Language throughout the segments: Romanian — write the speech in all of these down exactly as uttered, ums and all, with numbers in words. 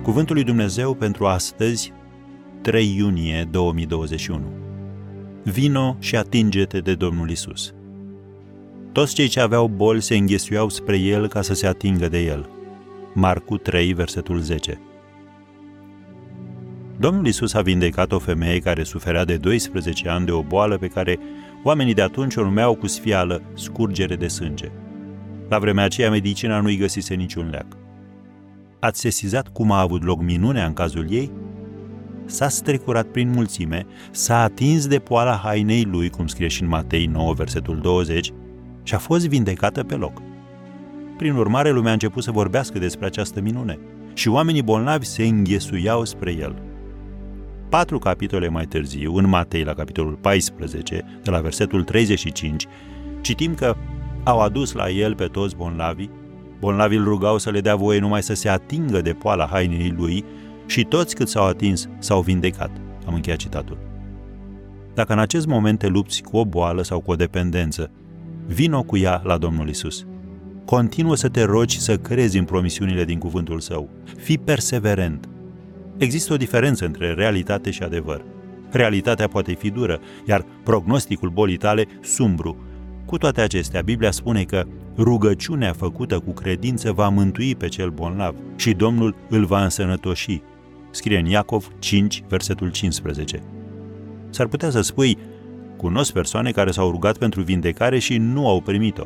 Cuvântul lui Dumnezeu pentru astăzi, trei iunie două mii douăzeci și unu. Vino și atinge-te de Domnul Isus. Toți cei ce aveau boli se înghesuiau spre El ca să se atingă de El. Marcu trei, versetul zece. Domnul Isus a vindecat o femeie care suferea de doisprezece ani de o boală pe care oamenii de atunci o numeau cu sfială scurgere de sânge. La vremea aceea, medicina nu-i găsise niciun leac. Ați sesizat cum a avut loc minunea în cazul ei? S-a strecurat prin mulțime, s-a atins de poala hainei lui, cum scrie și în Matei nouă, versetul douăzeci, și a fost vindecată pe loc. Prin urmare, lumea a început să vorbească despre această minune și oamenii bolnavi se înghesuiau spre el. Patru capitole mai târziu, în Matei, la capitolul paisprezece, de la versetul treizeci și cinci, citim că au adus la el pe toți bolnavii, bolnavii îl rugau să le dea voie numai să se atingă de poala hainei lui și toți cât s-au atins s-au vindecat. Am încheiat citatul. Dacă în acest moment te lupți cu o boală sau cu o dependență, vino cu ea la Domnul Isus. Continuă să te rogi să crezi în promisiunile din cuvântul Său. Fii perseverent. Există o diferență între realitate și adevăr. Realitatea poate fi dură, iar prognosticul bolii tale sumbru. Cu toate acestea, Biblia spune că rugăciunea făcută cu credință va mântui pe cel bolnav și Domnul îl va însănătoși. Scrie în Iacov cinci, versetul cincisprezece. S-ar putea să spui, cunosc persoane care s-au rugat pentru vindecare și nu au primit-o.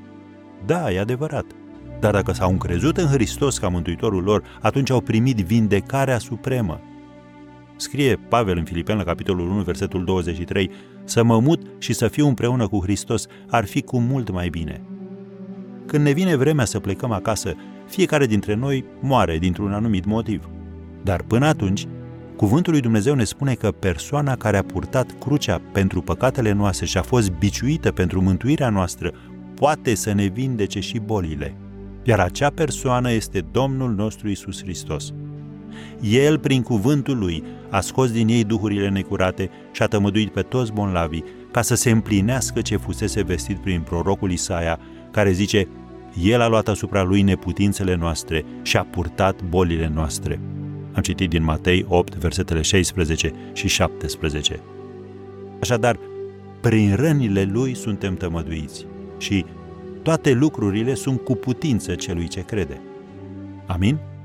Da, e adevărat. Dar dacă s-au încrezut în Hristos ca mântuitorul lor, atunci au primit vindecarea supremă. Scrie Pavel în Filipeni, la capitolul unu, versetul douăzeci și trei, să mă mut și să fiu împreună cu Hristos ar fi cu mult mai bine. Când ne vine vremea să plecăm acasă, fiecare dintre noi moare dintr-un anumit motiv. Dar până atunci, cuvântul lui Dumnezeu ne spune că persoana care a purtat crucea pentru păcatele noastre și a fost biciuită pentru mântuirea noastră, poate să ne vindece și bolile. Iar acea persoană este Domnul nostru Iisus Hristos. El, prin cuvântul Lui, a scos din ei duhurile necurate și a tămăduit pe toți bolnavii, ca să se împlinească ce fusese vestit prin prorocul Isaia, care zice, El a luat asupra Lui neputințele noastre și a purtat bolile noastre. Am citit din Matei opt, versetele șaisprezece și șaptesprezece. Așadar, prin rănile Lui suntem tămăduiți și toate lucrurile sunt cu putință celui ce crede. Amin?